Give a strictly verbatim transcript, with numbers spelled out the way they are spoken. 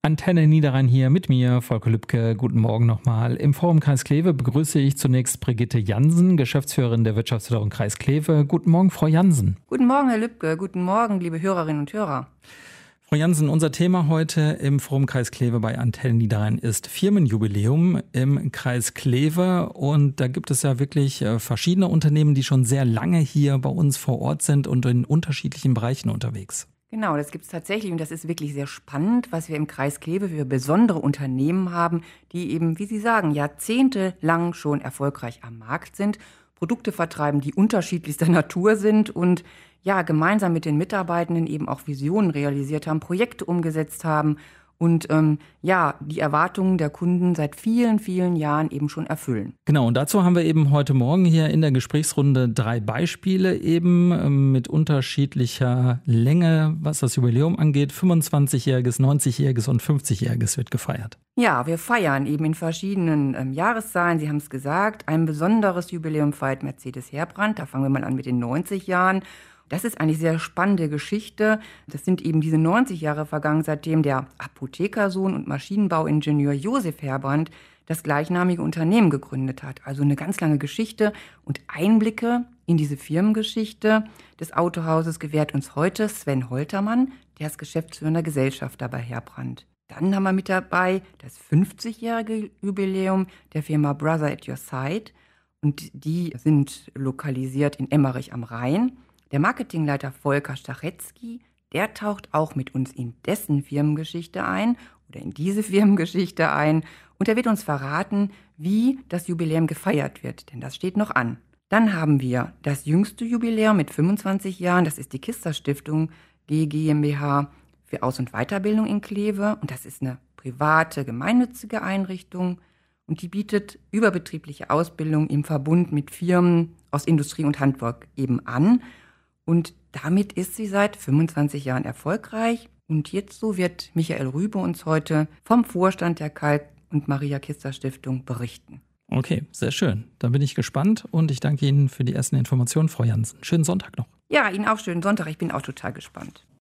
Antenne Niederrhein hier mit mir, Volker Lübke. Guten Morgen nochmal. Im Forum Kreis Kleve begrüße ich zunächst Brigitte Jansen, Geschäftsführerin der Wirtschaftsförderung Kreis Kleve. Guten Morgen, Frau Jansen. Guten Morgen, Herr Lübke. Guten Morgen, liebe Hörerinnen und Hörer. Frau Jansen, unser Thema heute im Forum Kreis Kleve bei Antenne Niederrhein ist Firmenjubiläum im Kreis Kleve. Und da gibt es ja wirklich verschiedene Unternehmen, die schon sehr lange hier bei uns vor Ort sind und in unterschiedlichen Bereichen unterwegs. Genau, das gibt es tatsächlich und das ist wirklich sehr spannend, was wir im Kreis Kleve für besondere Unternehmen haben, die eben, wie Sie sagen, jahrzehntelang schon erfolgreich am Markt sind, Produkte vertreiben, die unterschiedlichster Natur sind und ja, gemeinsam mit den Mitarbeitenden eben auch Visionen realisiert haben, Projekte umgesetzt haben und ähm, ja, die Erwartungen der Kunden seit vielen, vielen Jahren eben schon erfüllen. Genau, und dazu haben wir eben heute Morgen hier in der Gesprächsrunde drei Beispiele eben ähm, mit unterschiedlicher Länge, was das Jubiläum angeht. fünfundzwanzigjähriges, neunzigjähriges und fünfzigjähriges wird gefeiert. Ja, wir feiern eben in verschiedenen ähm, Jahreszahlen. Sie haben es gesagt, ein besonderes Jubiläum feiert Mercedes Heerbrand. Da fangen wir mal an mit den neunzig Jahren. Das ist eine sehr spannende Geschichte. Das sind eben diese neunzig Jahre vergangen, seitdem der Apothekersohn und Maschinenbauingenieur Josef Heerbrand das gleichnamige Unternehmen gegründet hat. Also eine ganz lange Geschichte und Einblicke in diese Firmengeschichte des Autohauses gewährt uns heute Sven Holtermann, der ist geschäftsführender Gesellschafter bei Heerbrand. Dann haben wir mit dabei das fünfzigjährige Jubiläum der Firma Brother at Your Side und die sind lokalisiert in Emmerich am Rhein. Der Marketingleiter Volker Stachetzky, der taucht auch mit uns in dessen Firmengeschichte ein oder in diese Firmengeschichte ein und er wird uns verraten, wie das Jubiläum gefeiert wird, denn das steht noch an. Dann haben wir das jüngste Jubiläum mit fünfundzwanzig Jahren, das ist die Kista Stiftung G GmbH für Aus- und Weiterbildung in Kleve und das ist eine private, gemeinnützige Einrichtung und die bietet überbetriebliche Ausbildung im Verbund mit Firmen aus Industrie und Handwerk eben an. Und damit ist sie seit fünfundzwanzig Jahren erfolgreich. Und jetzt so wird Michael Rübe uns heute vom Vorstand der Kalk- und Maria-Kista-Stiftung berichten. Okay, sehr schön. Dann bin ich gespannt und ich danke Ihnen für die ersten Informationen, Frau Jansen. Schönen Sonntag noch. Ja, Ihnen auch schönen Sonntag. Ich bin auch total gespannt.